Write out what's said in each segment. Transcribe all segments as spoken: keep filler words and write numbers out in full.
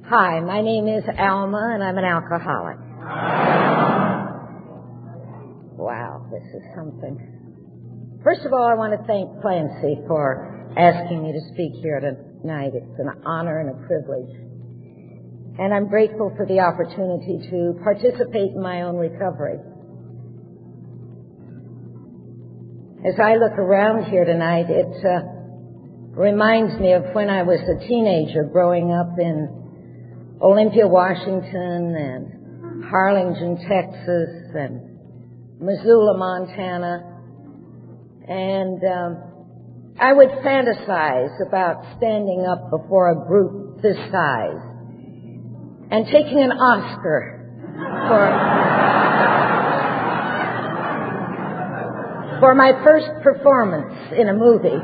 Hi, my name is Alma, and I'm an alcoholic. Wow, this is something. First of all, I want to thank Clancy for asking me to speak here tonight. It's an honor and a privilege. And I'm grateful for the opportunity to participate in my own recovery. As I look around here tonight, it uh, reminds me of when I was a teenager growing up in Olympia, Washington, and Harlingen, Texas, and Missoula, Montana. And um, I would fantasize about standing up before a group this size and taking an Oscar for, for my first performance in a movie.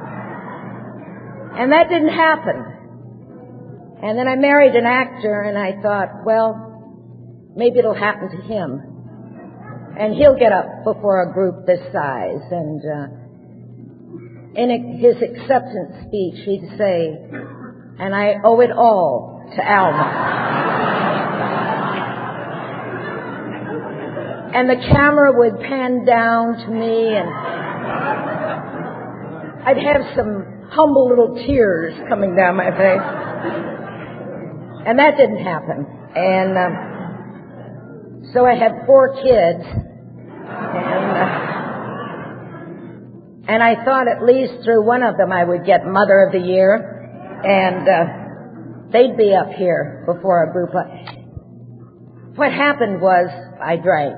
And that didn't happen. And then I married an actor, and I thought, well, maybe it'll happen to him. And he'll get up before a group this size. And uh, in his acceptance speech, he'd say, and I owe it all to Alma. And the camera would pan down to me, and I'd have some humble little tears coming down my face. And that didn't happen. And um, so I had four kids. And, uh, and I thought at least through one of them I would get Mother of the Year. And uh, they'd be up here before a group. What happened was I drank.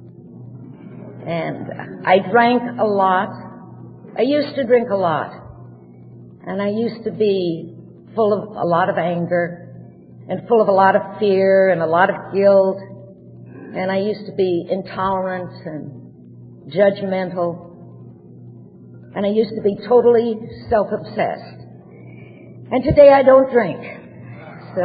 And I drank a lot. I used to drink a lot. And I used to be full of a lot of anger and full of a lot of fear and a lot of guilt. And I used to be intolerant and judgmental. And I used to be totally self-obsessed. And today I don't drink. So...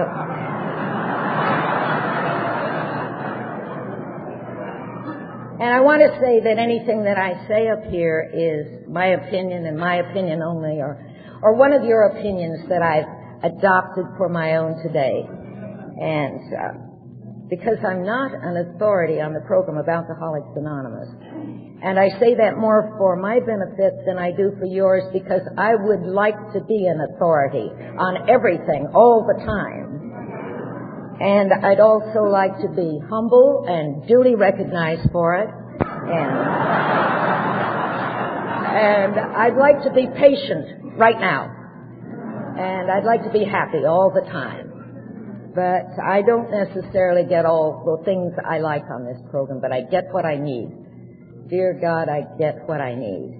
And I want to say that anything that I say up here is my opinion and my opinion only, or, or one of your opinions that I've adopted for my own today. And uh, because I'm not an authority on the program of Alcoholics Anonymous, and I say that more for my benefit than I do for yours, because I would like to be an authority on everything all the time. And I'd also like to be humble and duly recognized for it. And, and I'd like to be patient right now. And I'd like to be happy all the time. But I don't necessarily get all the things I like on this program, but I get what I need. Dear God, I get what I need.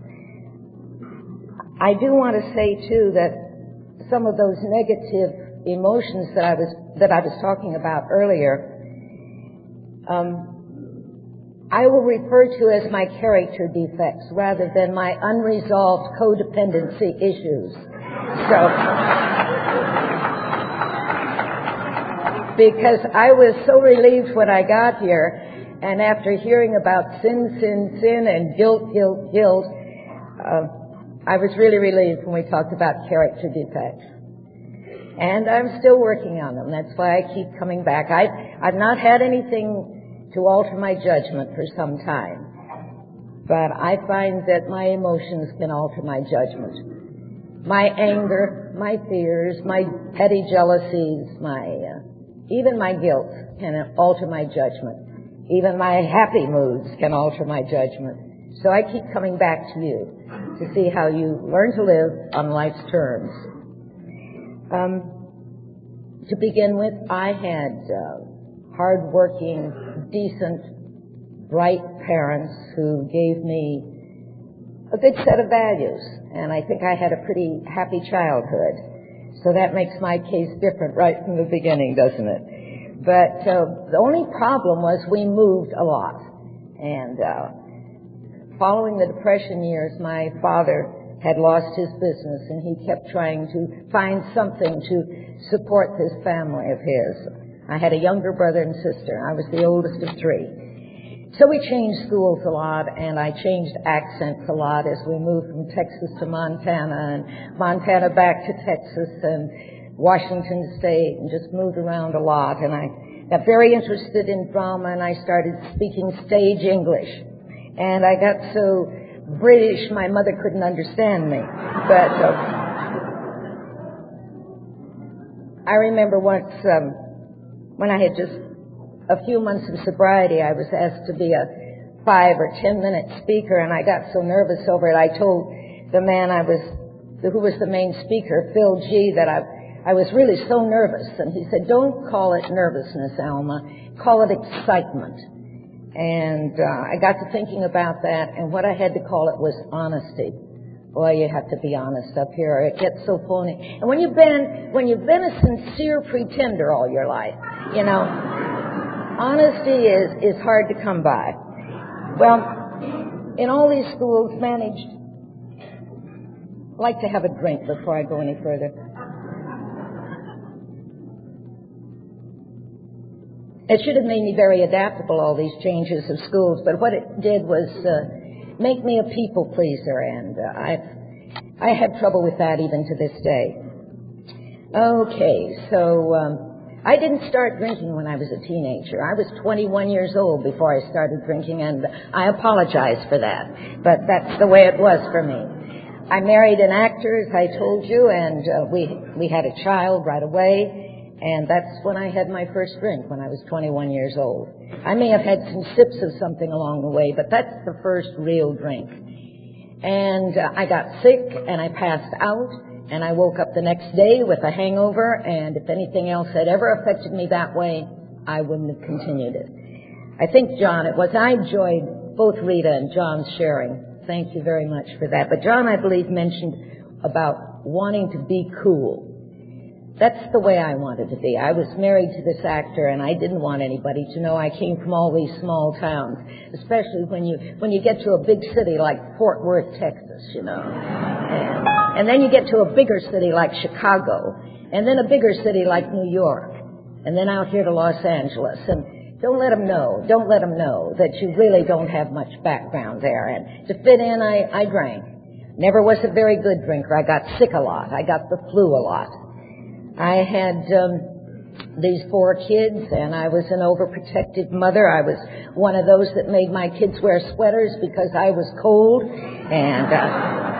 I do want to say, too, that some of those negative emotions that I was that I was talking about earlier, um, I will refer to as my character defects rather than my unresolved codependency issues. So, because I was so relieved when I got here, and after hearing about sin, sin, sin, and guilt, guilt, guilt, uh, I was really relieved when we talked about character defects. And I'm still working on them. That's why I keep coming back. I, I've not had anything to alter my judgment for some time. But I find that my emotions can alter my judgment. My anger, my fears, my petty jealousies, my uh, even my guilt can alter my judgment. Even my happy moods can alter my judgment. So I keep coming back to you to see how you learn to live on life's terms. Um, to begin with, I had uh, hard-working, decent, bright parents who gave me a good set of values, and I think I had a pretty happy childhood. So that makes my case different right from the beginning, doesn't it? But uh, the only problem was we moved a lot. And uh, following the Depression years, my father had lost his business, and he kept trying to find something to support this family of his. I had a younger brother and sister. I was the oldest of three. So we changed schools a lot, and I changed accents a lot as we moved from Texas to Montana, and Montana back to Texas, and Washington State and just moved around a lot. And I got very interested in drama, and I started speaking stage English. And I got so British, my mother couldn't understand me. But uh, I remember once, um, when I had just a few months of sobriety, I was asked to be a five or ten minute speaker, and I got so nervous over it. I told the man I was, who was the main speaker, Phil G., that I, I was really so nervous. And he said, "Don't call it nervousness, Alma. Call it excitement." And uh, I got to thinking about that, and what I had to call it was honesty. Boy, you have to be honest up here, or it gets so phony. And when you've been, when you've been a sincere pretender all your life, you know, honesty is, is hard to come by. Well, in all these schools managed, I'd like to have a drink before I go any further. It should have made me very adaptable, all these changes of schools, but what it did was uh, make me a people pleaser, and uh, I've, I have trouble with that even to this day. Okay, so um, I didn't start drinking when I was a teenager. I was twenty-one years old before I started drinking, and I apologize for that, but that's the way it was for me. I married an actor, as I told you, and uh, we we had a child right away. And that's when I had my first drink, when I was twenty-one years old. I may have had some sips of something along the way, but that's the first real drink. And uh, I got sick, and I passed out, and I woke up the next day with a hangover, and if anything else had ever affected me that way, I wouldn't have continued it. I think, John, it was, I enjoyed both Rita and John's sharing. Thank you very much for that. But John, I believe, mentioned about wanting to be cool. That's the way I wanted to be. I was married to this actor, and I didn't want anybody to know I came from all these small towns, especially when you when you get to a big city like Fort Worth, Texas, you know. And, and then you get to a bigger city like Chicago, and then a bigger city like New York, and then out here to Los Angeles. And don't let them know, don't let them know that you really don't have much background there. And to fit in, I, I drank. Never was a very good drinker. I got sick a lot. I got the flu a lot. I had um, these four kids, and I was an overprotective mother. I was one of those that made my kids wear sweaters because I was cold, and uh,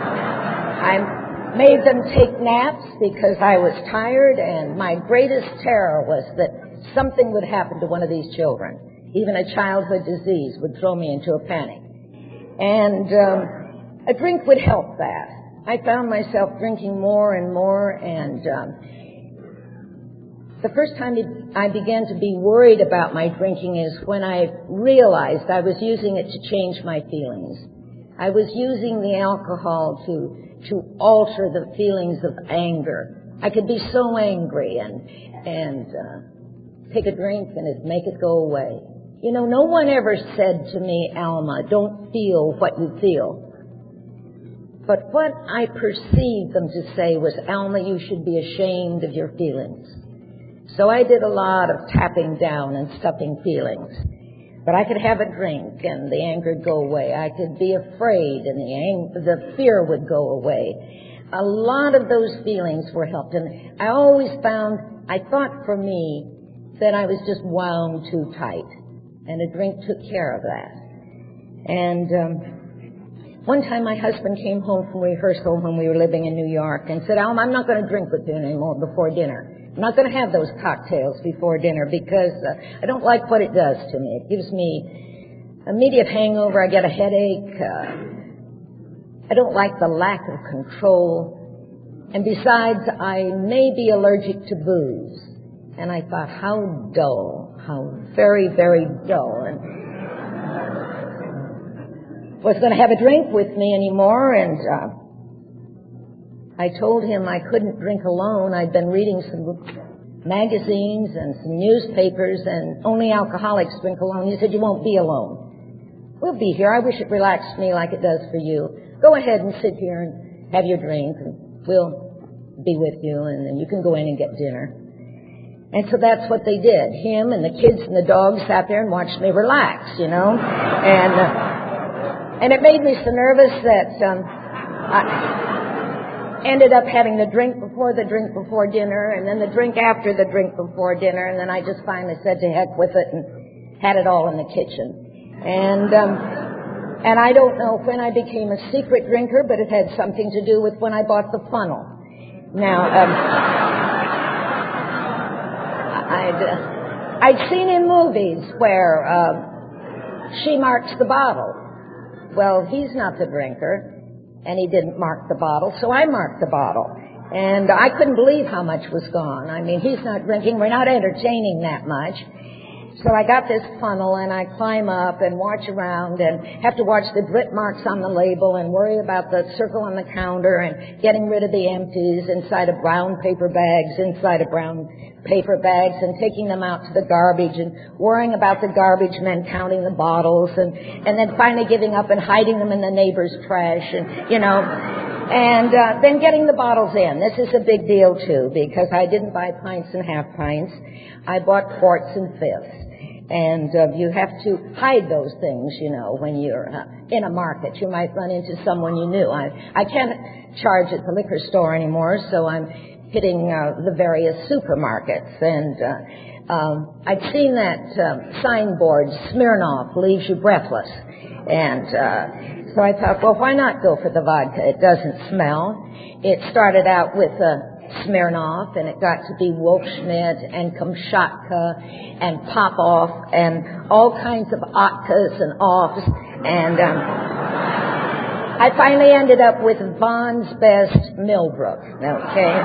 I made them take naps because I was tired, and my greatest terror was that something would happen to one of these children. Even a childhood disease would throw me into a panic. And um, a drink would help that. I found myself drinking more and more, and um, the first time I began to be worried about my drinking is when I realized I was using it to change my feelings. I was using the alcohol to to alter the feelings of anger. I could be so angry and and uh, take a drink and it'd make it go away. You know, no one ever said to me, "Alma, don't feel what you feel." But what I perceived them to say was, "Alma, you should be ashamed of your feelings." So I did a lot of tapping down and stuffing feelings. But I could have a drink and the anger would go away. I could be afraid and the ang- the fear would go away. A lot of those feelings were helped. And I always found, I thought for me, that I was just wound too tight. And a drink took care of that. And um, one time my husband came home from rehearsal when we were living in New York and said, "Alma, I'm not going to drink with you anymore before dinner. I'm not going to have those cocktails before dinner because uh, I don't like what it does to me. It gives me immediate hangover. I get a headache. Uh, I don't like the lack of control. And besides, I may be allergic to booze." And I thought, how dull, how very, very dull. And wasn't going to have a drink with me anymore, and uh, I told him I couldn't drink alone. I'd been reading some magazines and some newspapers, and only alcoholics drink alone. He said, "You won't be alone. We'll be here. I wish it relaxed me like it does for you. Go ahead and sit here and have your drink, and we'll be with you, and then you can go in and get dinner." And so that's what they did. Him and the kids and the dogs sat there and watched me relax, you know. And uh, and it made me so nervous that um, I... ended up having the drink before the drink before dinner, and then the drink after the drink before dinner, and then I just finally said to heck with it and had it all in the kitchen. And um, and I don't know when I became a secret drinker, but it had something to do with when I bought the funnel. Now, um, I'd, uh, I'd seen in movies where uh, she marks the bottle. Well, he's not the drinker. And he didn't mark the bottle, so I marked the bottle. And I couldn't believe how much was gone. I mean, he's not drinking, we're not entertaining that much. So I got this funnel, and I climb up and watch around and have to watch the drip marks on the label and worry about the circle on the counter and getting rid of the empties inside of brown paper bags, inside of brown paper bags, and taking them out to the garbage and worrying about the garbage men counting the bottles, and, and then finally giving up and hiding them in the neighbor's trash, and, you know, and uh, then getting the bottles in. This is a big deal, too, because I didn't buy pints and half pints. I bought quarts and fifths. And uh, you have to hide those things, you know, when you're uh, in a market. You might run into someone you knew. I, I can't charge at the liquor store anymore, so I'm hitting uh, the various supermarkets. And uh, um, I'd seen that uh, signboard, Smirnoff leaves you breathless. And uh, so I thought, well, why not go for the vodka? It doesn't smell. It started out with a Smirnoff, and it got to be Wolfschmidt and Kamchatka and Popoff and all kinds of Otkas and Offs, and um, I finally ended up with Vaughn's Best Millbrook, okay?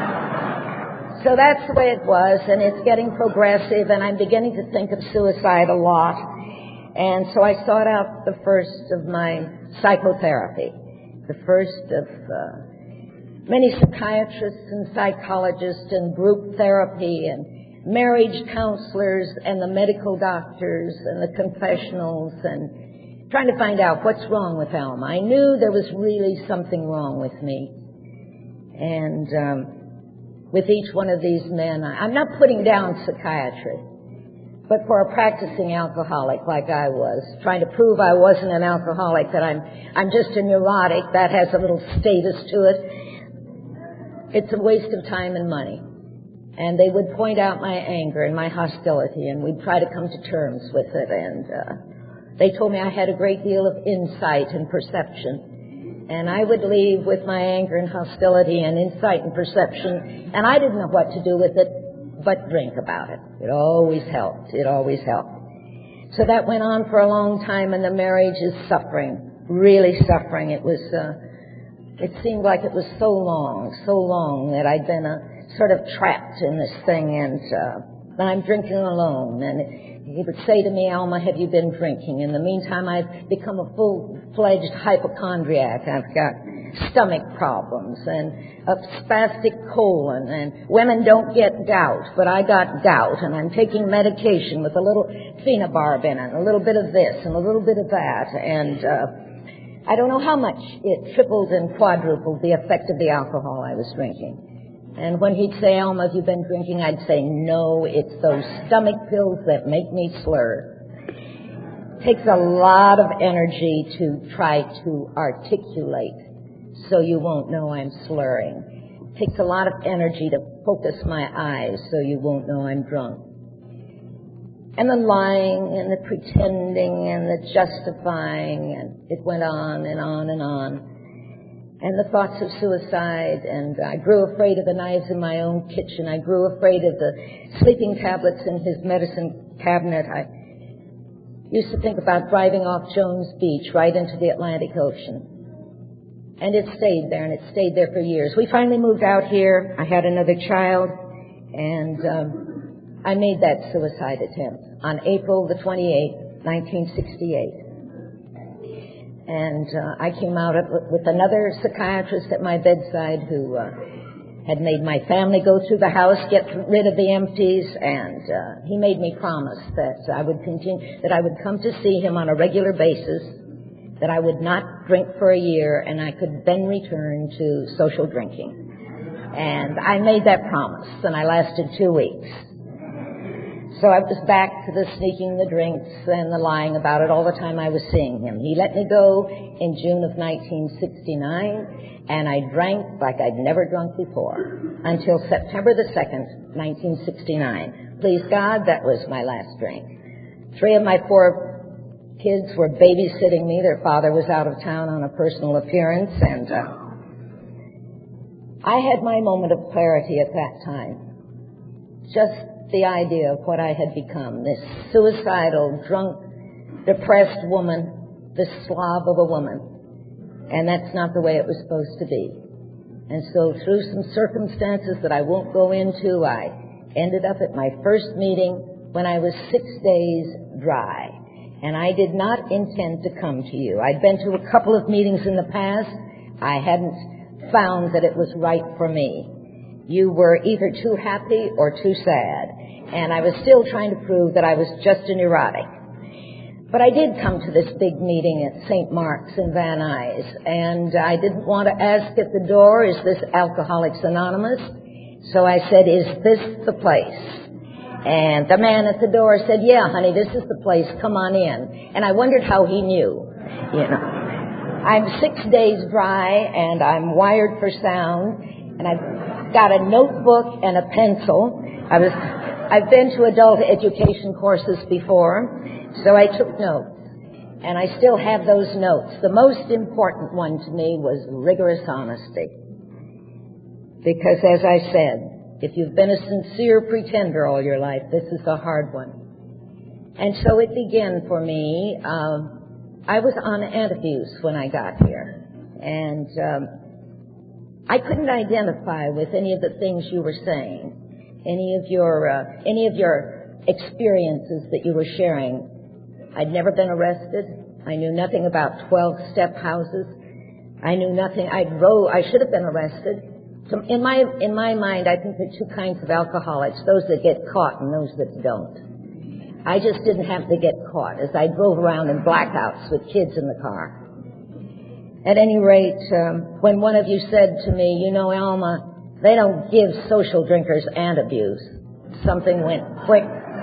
So that's the way it was, and it's getting progressive, and I'm beginning to think of suicide a lot, and so I sought out the first of my psychotherapy, the first of uh, many psychiatrists and psychologists and group therapy and marriage counselors and the medical doctors and the confessionals, and trying to find out what's wrong with Alma. I knew there was really something wrong with me. And um, with each one of these men, I, I'm not putting down psychiatry, but for a practicing alcoholic like I was, trying to prove I wasn't an alcoholic, that I'm I'm just a neurotic, that has a little status to it. It's a waste of time and money. And they would point out my anger and my hostility, and we'd try to come to terms with it. And uh, they told me I had a great deal of insight and perception. And I would leave with my anger and hostility and insight and perception, and I didn't know what to do with it but drink about it. It always helped. It always helped. So that went on for a long time, and the marriage is suffering, really suffering. It was... Uh, It seemed like it was so long, so long that I'd been uh, sort of trapped in this thing, and uh, then I'm drinking alone. And he would say to me, Alma, have you been drinking? In the meantime, I've become a full-fledged hypochondriac. I've got stomach problems and a spastic colon, and women don't get gout, but I got gout, and I'm taking medication with a little phenobarb in it, a little bit of this and a little bit of that, and... Uh, I don't know how much it tripled and quadrupled the effect of the alcohol I was drinking. And when he'd say, Alma, have you been drinking? I'd say, no, it's those stomach pills that make me slur. It takes a lot of energy to try to articulate so you won't know I'm slurring. It takes a lot of energy to focus my eyes so you won't know I'm drunk. And the lying and the pretending and the justifying, and it went on and on and on. And the thoughts of suicide, and I grew afraid of the knives in my own kitchen. I grew afraid of the sleeping tablets in his medicine cabinet. I used to think about driving off Jones Beach right into the Atlantic Ocean. And it stayed there, and it stayed there for years. We finally moved out here. I had another child, and um, I made that suicide attempt on April the twenty-eighth, nineteen sixty-eight. And uh, I came out with another psychiatrist at my bedside who uh, had made my family go through the house, get rid of the empties, and uh, he made me promise that I would continue, that I would come to see him on a regular basis, that I would not drink for a year, and I could then return to social drinking. And I made that promise, and I lasted two weeks. So I was back to the sneaking the drinks and the lying about it all the time I was seeing him. He let me go in June of nineteen sixty-nine, and I drank like I'd never drunk before until September the second, nineteen sixty-nine. Please God, that was my last drink. Three of my four kids were babysitting me. Their father was out of town on a personal appearance, and uh, I had my moment of clarity at that time. Just the idea of what I had become, this suicidal, drunk, depressed woman, this slob of a woman. And that's not the way it was supposed to be. And so through some circumstances that I won't go into, I ended up at my first meeting when I was six days dry. And I did not intend to come to you. I'd been to a couple of meetings in the past. I hadn't found that it was right for me. You were either too happy or too sad. And I was still trying to prove that I was just a neurotic. But I did come to this big meeting at Saint Mark's in Van Nuys, and I didn't want to ask at the door, is this Alcoholics Anonymous? So I said, is this the place? And the man at the door said, yeah, honey, this is the place. Come on in. And I wondered how he knew, you know. I'm six days dry, and I'm wired for sound, and I've got a notebook and a pencil. I was, I've been to adult education courses before, so I took notes, and I still have those notes. The most important one to me was rigorous honesty. Because as I said, if you've been a sincere pretender all your life, this is a hard one. And so it began for me. Um, I was on antabuse when I got here, and um, I couldn't identify with any of the things you were saying, any of your uh, any of your experiences that you were sharing. I'd never been arrested. I knew nothing about twelve-step houses. I knew nothing. I drove. I should have been arrested. So in my in my mind, I think there are two kinds of alcoholics: those that get caught and those that don't. I just didn't have to get caught, as I drove around in blackouts with kids in the car. At any rate, um, when one of you said to me, you know, Alma, they don't give social drinkers antabuse, something went click.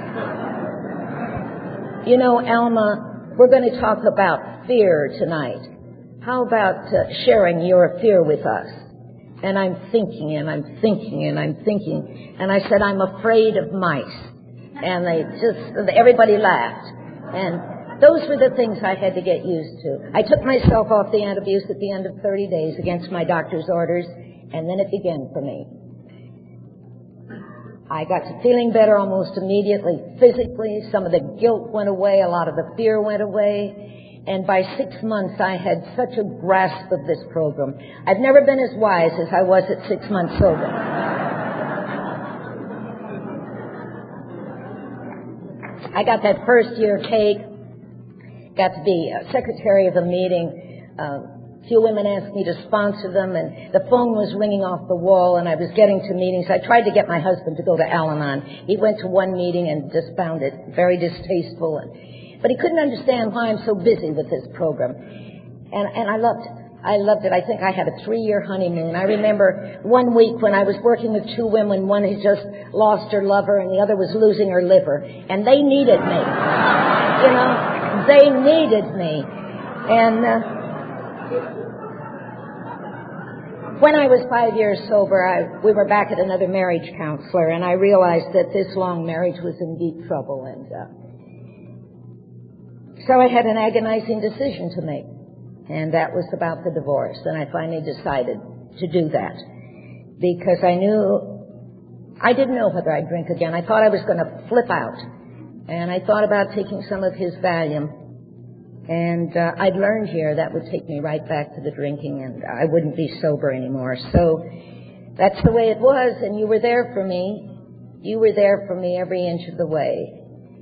You know, Alma, we're going to talk about fear tonight. How about uh, sharing your fear with us? And I'm thinking, and I'm thinking, and I'm thinking. And I said, I'm afraid of mice. And they just, everybody laughed. And those were the things I had to get used to. I took myself off the antabuse at the end of thirty days against my doctor's orders, and then it began for me. I got to feeling better almost immediately physically. Some of the guilt went away. A lot of the fear went away. And by six months, I had such a grasp of this program. I've never been as wise as I was at six months sober. I got that first year cake. Got to be a secretary of a meeting. Uh, A few women asked me to sponsor them, and the phone was ringing off the wall, and I was getting to meetings. I tried to get my husband to go to Al-Anon. He went to one meeting and just found it very distasteful, and, but he couldn't understand why I'm so busy with this program. And, and I loved it. I loved it. I think I had a three-year honeymoon. I remember one week when I was working with two women, one had just lost her lover, and the other was losing her liver, and they needed me. You know, they needed me. And... Uh, When I was five years sober, I, we were back at another marriage counselor, and I realized that this long marriage was in deep trouble. And uh, so I had an agonizing decision to make, and that was about the divorce. And I finally decided to do that because I knew I didn't know whether I'd drink again. I thought I was going to flip out, and I thought about taking some of his Valium. And uh, I'd learned here that would take me right back to the drinking, and I wouldn't be sober anymore. So that's the way it was, and you were there for me. You were there for me every inch of the way.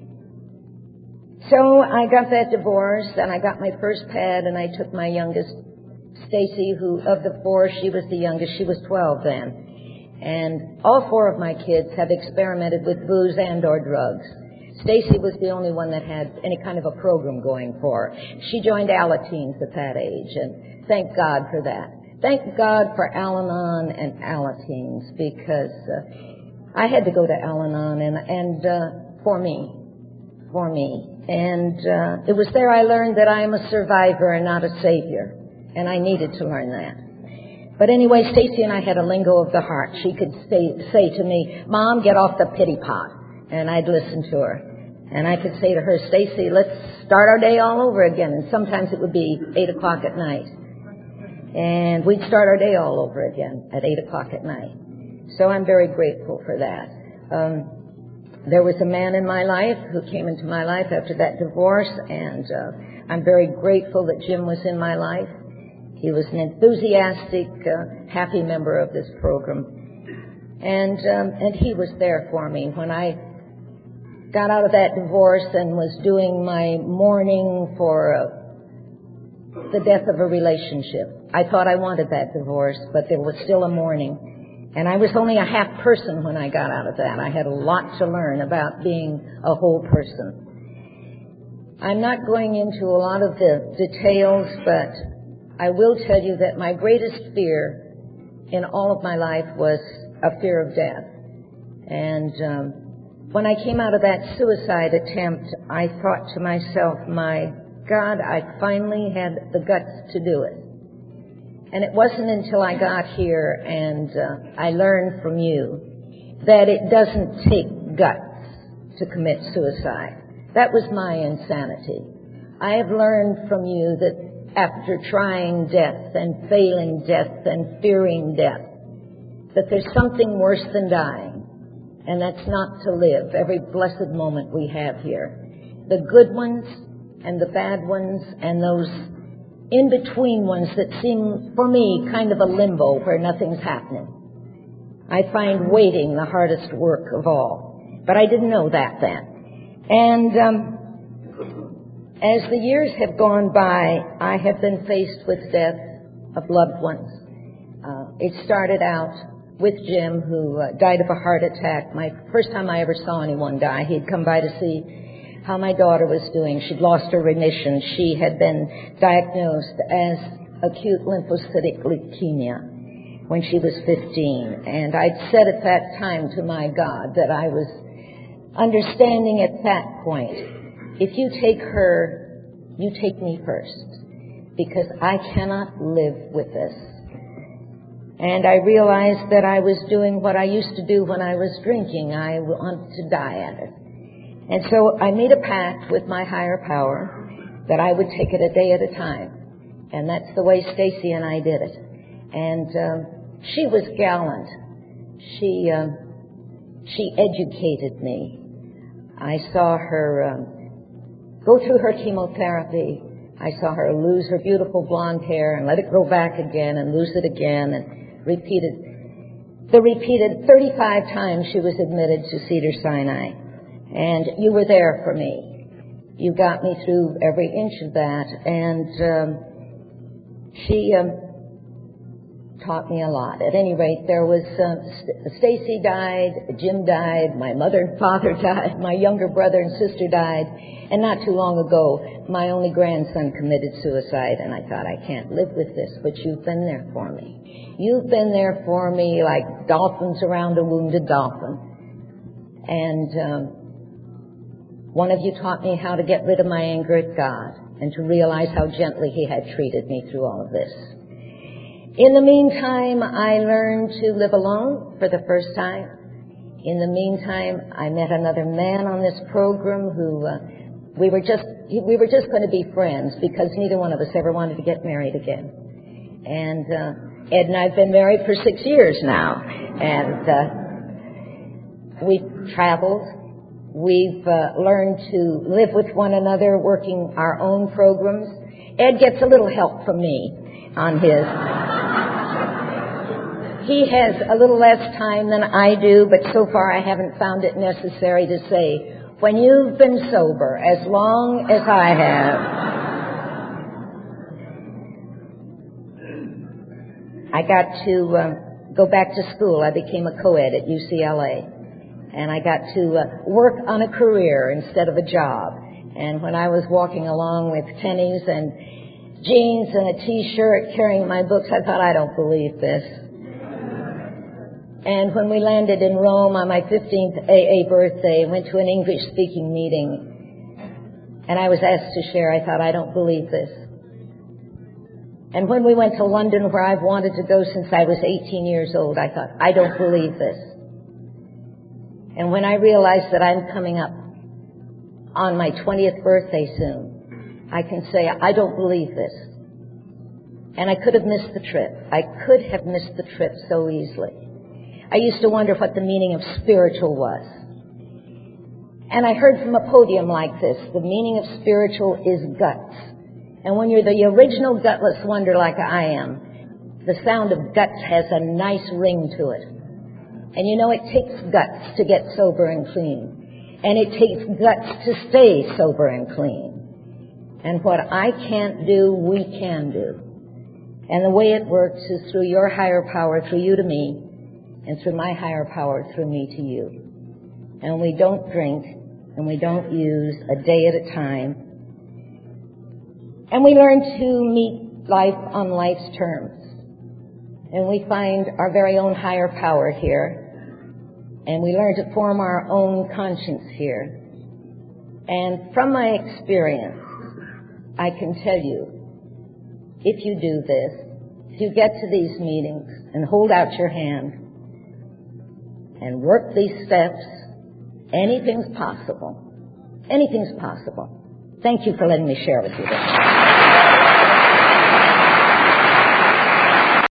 So I got that divorce, and I got my first pad, and I took my youngest, Stacy, who of the four, she was the youngest. She was twelve then. And all four of my kids have experimented with booze and or drugs. Stacy was the only one that had any kind of a program going for her. She joined Alateens at that age, and thank God for that. Thank God for Al-Anon and Alateens, because uh, I had to go to Al-Anon, and, and uh, for me, for me. And uh, it was there I learned that I am a survivor and not a savior, and I needed to learn that. But anyway, Stacy and I had a lingo of the heart. She could say, say to me, Mom, get off the pity pot, and I'd listen to her. And I could say to her, Stacy, let's start our day all over again. And sometimes it would be eight o'clock at night. And we'd start our day all over again at eight o'clock at night. So I'm very grateful for that. Um, there was a man in my life who came into my life after that divorce, and uh, I'm very grateful that Jim was in my life. He was an enthusiastic, uh, happy member of this program. And, um, and he was there for me when I got out of that divorce and was doing my mourning for uh, the death of a relationship. I thought I wanted that divorce, but there was still a mourning. And I was only a half person when I got out of that. I had a lot to learn about being a whole person. I'm not going into a lot of the details, but I will tell you that my greatest fear in all of my life was a fear of death. And um, when I came out of that suicide attempt, I thought to myself, my God, I finally had the guts to do it. And it wasn't until I got here and uh, I learned from you that it doesn't take guts to commit suicide. That was my insanity. I have learned from you that after trying death and failing death and fearing death, that there's something worse than dying, and that's not to live every blessed moment we have here. The good ones and the bad ones and those in-between ones that seem, for me, kind of a limbo where nothing's happening. I find waiting the hardest work of all. But I didn't know that then. And um, as the years have gone by, I have been faced with death of loved ones. Uh, it started out with Jim, who uh, died of a heart attack. My first time I ever saw anyone die, he'd come by to see how my daughter was doing. She'd lost her remission. She had been diagnosed as acute lymphocytic leukemia when she was fifteen. And I'd said at that time to my God that I was understanding at that point, if you take her, you take me first, because I cannot live with this. And I realized that I was doing what I used to do when I was drinking. I wanted to die at it. And so I made a pact with my higher power that I would take it a day at a time. And that's the way Stacy and I did it. And um, she was gallant. She um, she educated me. I saw her um, go through her chemotherapy. I saw her lose her beautiful blonde hair and let it grow back again and lose it again, and repeated the repeated thirty-five times she was admitted to Cedars-Sinai. And you were there for me. You got me through every inch of that. And um, she um, taught me a lot. At any rate, there was uh, St- Stacy died, Jim died, my mother and father died, my younger brother and sister died. And not too long ago, my only grandson committed suicide. And I thought, I can't live with this, but you've been there for me. You've been there for me like dolphins around a wounded dolphin. And um, one of you taught me how to get rid of my anger at God and to realize how gently He had treated me through all of this. In the meantime, I learned to live alone for the first time. In the meantime, I met another man on this program who uh, we were just we were just going to be friends because neither one of us ever wanted to get married again. And uh, Ed and I've been married for six years now, and uh, we've traveled. We've uh, learned to live with one another, working our own programs. Ed gets a little help from me on his. He has a little less time than I do, but so far I haven't found it necessary to say, when you've been sober as long as I have, I got to uh, go back to school. I became a co-ed at U C L A. And I got to uh, work on a career instead of a job. And when I was walking along with tennies and jeans and a T-shirt carrying my books, I thought, I don't believe this. And when we landed in Rome on my fifteenth A A birthday, went to an English-speaking meeting, and I was asked to share. I thought, I don't believe this. And when we went to London, where I've wanted to go since I was eighteen years old, I thought, I don't believe this. And when I realized that I'm coming up on my twentieth birthday soon, I can say, I don't believe this. And I could have missed the trip. I could have missed the trip so easily. I used to wonder what the meaning of spiritual was. And I heard from a podium like this, the meaning of spiritual is guts. And when you're the original gutless wonder like I am, the sound of guts has a nice ring to it. And you know, it takes guts to get sober and clean. And it takes guts to stay sober and clean. And what I can't do, we can do. And the way it works is through your higher power, through you to me, and through my higher power, through me to you. And we don't drink, and we don't use a day at a time. And we learn to meet life on life's terms. And we find our very own higher power here. And we learn to form our own conscience here. And from my experience, I can tell you, if you do this, if you get to these meetings and hold out your hand and work these steps, anything's possible. Anything's possible. Thank you for letting me share with you this.